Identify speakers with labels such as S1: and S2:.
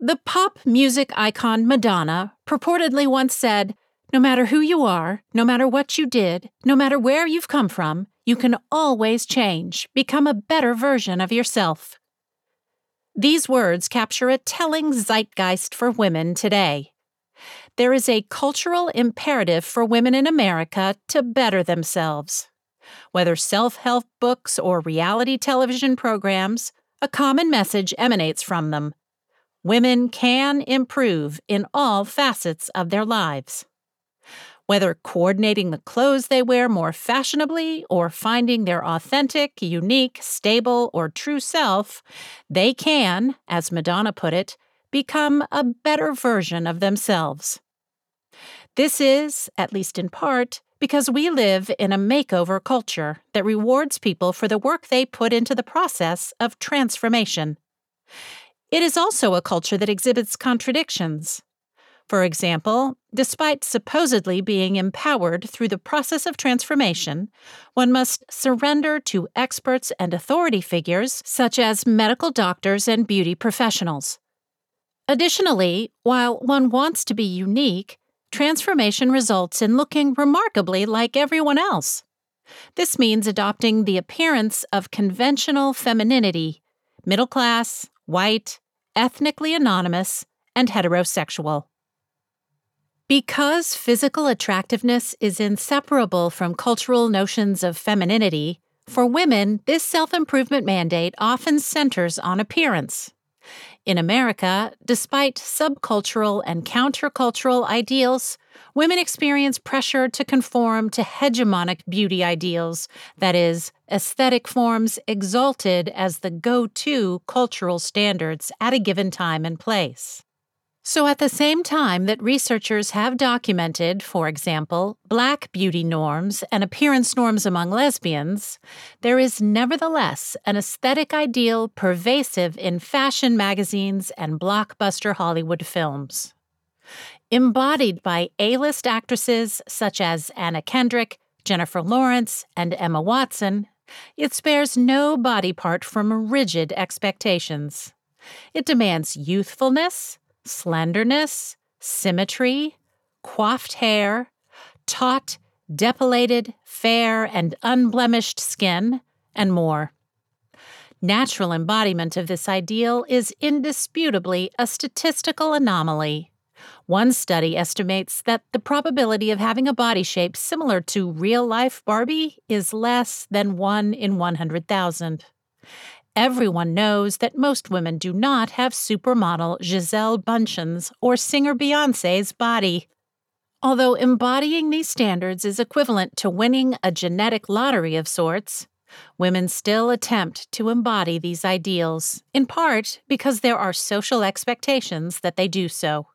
S1: The pop music icon Madonna purportedly once said, "No matter who you are, no matter what you did, no matter where you've come from, you can always change, become a better version of yourself." These words capture a telling zeitgeist for women today. There is a cultural imperative for women in America to better themselves. Whether self-help books or reality television programs, a common message emanates from them. Women can improve in all facets of their lives. Whether coordinating the clothes they wear more fashionably or finding their authentic, unique, stable, or true self, they can, as Madonna put it, become a better version of themselves. This is, at least in part, because we live in a makeover culture that rewards people for the work they put into the process of transformation. It is also a culture that exhibits contradictions. For example, despite supposedly being empowered through the process of transformation, one must surrender to experts and authority figures such as medical doctors and beauty professionals. Additionally, while one wants to be unique, transformation results in looking remarkably like everyone else. This means adopting the appearance of conventional femininity, middle class, white, ethnically anonymous, and heterosexual. Because physical attractiveness is inseparable from cultural notions of femininity, for women, this self-improvement mandate often centers on appearance. In America, despite subcultural and countercultural ideals, women experience pressure to conform to hegemonic beauty ideals, that is, aesthetic forms exalted as the go-to cultural standards at a given time and place. So at the same time that researchers have documented, for example, Black beauty norms and appearance norms among lesbians, there is nevertheless an aesthetic ideal pervasive in fashion magazines and blockbuster Hollywood films. Embodied by A-list actresses such as Anna Kendrick, Jennifer Lawrence, and Emma Watson, it spares no body part from rigid expectations. It demands youthfulness, slenderness, symmetry, coiffed hair, taut, depilated, fair, and unblemished skin, and more. Natural embodiment of this ideal is indisputably a statistical anomaly. One study estimates that the probability of having a body shape similar to real-life Barbie is less than 1 in 100,000. Everyone knows that most women do not have supermodel Gisele Bündchen's or singer Beyoncé's body. Although embodying these standards is equivalent to winning a genetic lottery of sorts, women still attempt to embody these ideals, in part because there are social expectations that they do so.